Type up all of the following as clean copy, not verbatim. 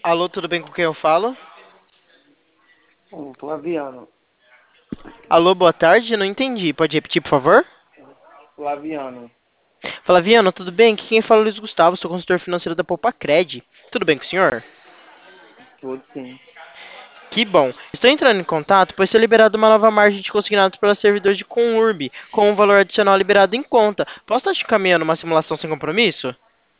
Alô, tudo bem com quem eu falo? Flaviano. Alô, boa tarde, não entendi. Pode repetir, por favor? Flaviano. Flaviano, tudo bem? Aqui quem fala é o Luiz Gustavo, sou consultor financeiro da Poupa-Cred. Tudo bem com o senhor? Tudo sim. Que bom. Estou entrando em contato, pois foi liberada uma nova margem de consignados pela servidor de Conurb, com um valor adicional liberado em conta. Posso estar te encaminhando uma simulação sem compromisso?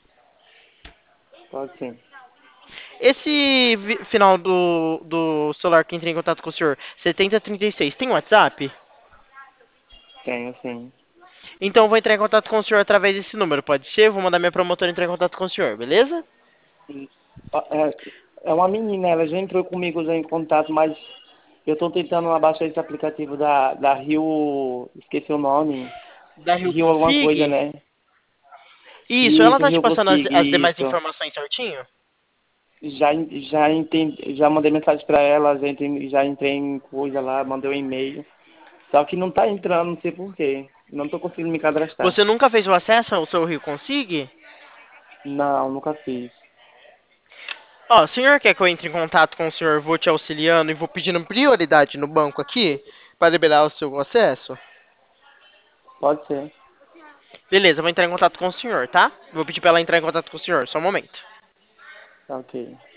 Pode sim. Esse final do celular que entrei em contato com o senhor, 7036, tem WhatsApp? Tenho sim. Então eu vou entrar em contato com o senhor através desse número, pode ser? Vou mandar minha promotora entrar em contato com o senhor, beleza? E, é uma menina, ela já entrou comigo já em contato, mas eu tô tentando abaixar esse aplicativo da Rio. Esqueci o nome. Da Rio Rio alguma coisa, Config? né? Isso, ela Isso, tá te Rio passando Config, as demais isso. informações certinho? Já entendi, já mandei mensagem pra ela, já entrei em coisa lá, mandei um e-mail. Só que não tá entrando, não sei por quê. Não tô conseguindo me cadastrar. Você nunca fez o acesso ao seu Rio Config? Não, nunca fiz. Ó, o senhor quer que eu entre em contato com o senhor, vou te auxiliando e vou pedindo prioridade no banco aqui para liberar o seu acesso? Pode ser. Beleza, vou entrar em contato com o senhor, tá? Vou pedir para ela entrar em contato com o senhor, só um momento. Tá ok.